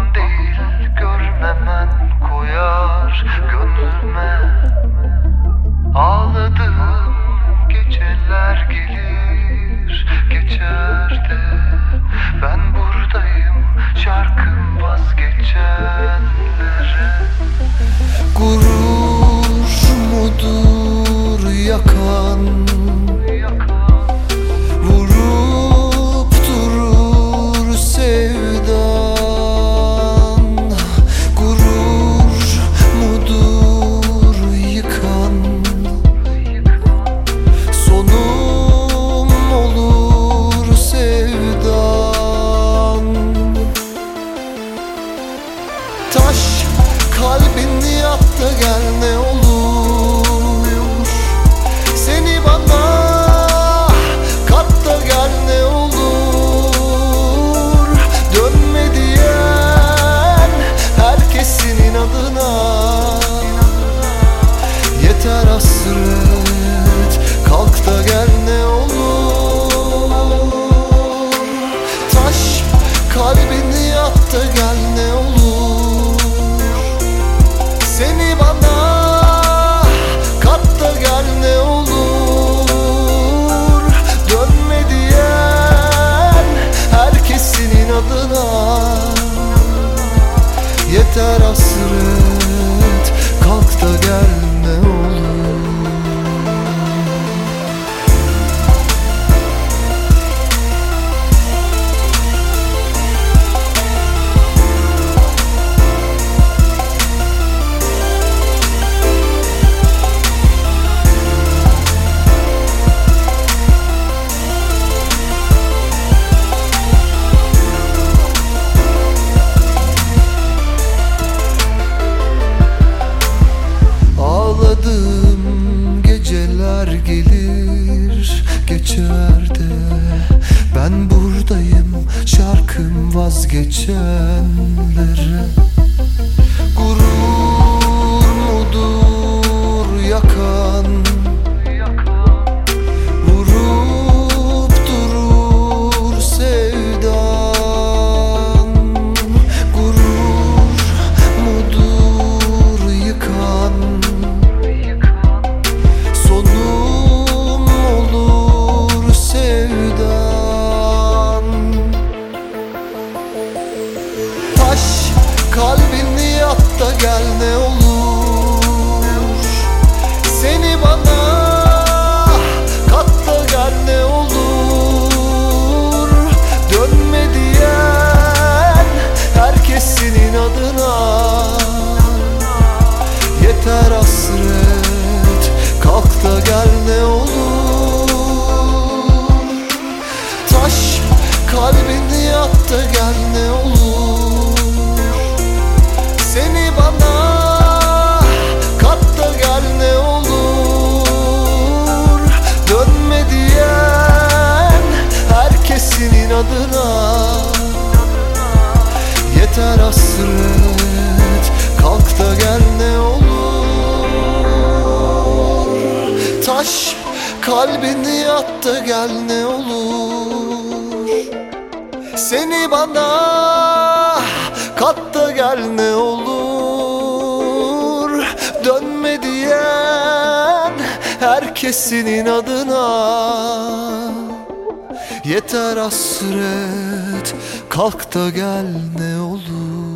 Aklın değil görmemen koyar gönlüme. Ağladığım geceler gelir geçer de ben buradayım şarkım vazgeçenlere. Gurur mudur yakan, vurup durur sevdan. Gurur mudur yıkan, sonum olur sevdan. Taş kalbini at da gel ne olur. Seni bana kat da gel ne olur. Dönme diyen herkesin inadına. Yeter hasret, kalk da gel ne olur. Taş kalbini at da gel ne olur. Seni bana kat da gel ne olur. Dönme diyen herkesin inadına. Yeter hasret, kalk da gel ne olur. Ağladığım geceler gelir geçer de ben buradayım şarkım vazgeçenlere. Gurur mudur yakan, vurup durur sevdan. Gurur mudur yıkan, sonum olur sevdan. Taş kalbini at da gel ne olur. Seni bana kat da gel ne olur. Dönme diyen herkesin inadına. Yeter hasret, kalk da gel ne olur. Taş kalbini at da gel ne olur. Seni bana kat da gel ne olur. Dönme diyen herkesin inadına. Yeter hasret, kalk da gel ne olur. Taş kalbini at da gel ne olur. Seni bana kat da gel ne olur. Dönme diyen herkesin inadına. Yeter hasret, kalk da gel ne olur.